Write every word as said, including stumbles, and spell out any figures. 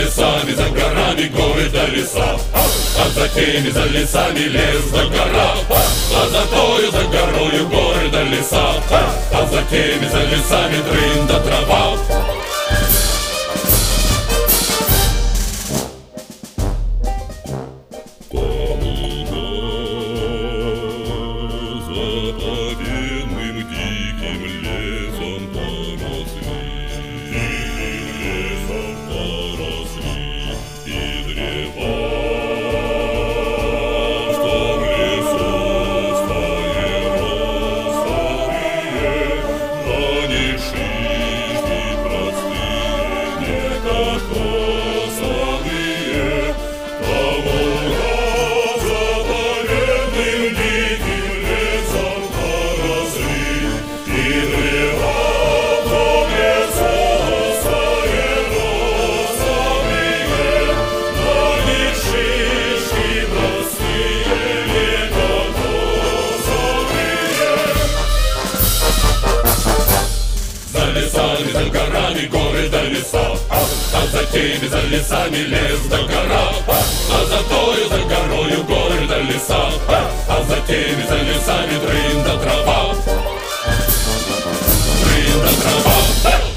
лесами, за горами горы до леса, а за теми, за лесами лес да гора, а за тою, за горою горы до леса, а за теми, за лесами дрын да трава. За горами горы до леса, а за теми, за лесами лес да гора, а за тою, за горою горы до леса, а за теми, за лесами дрын да трава. Дрын да трава.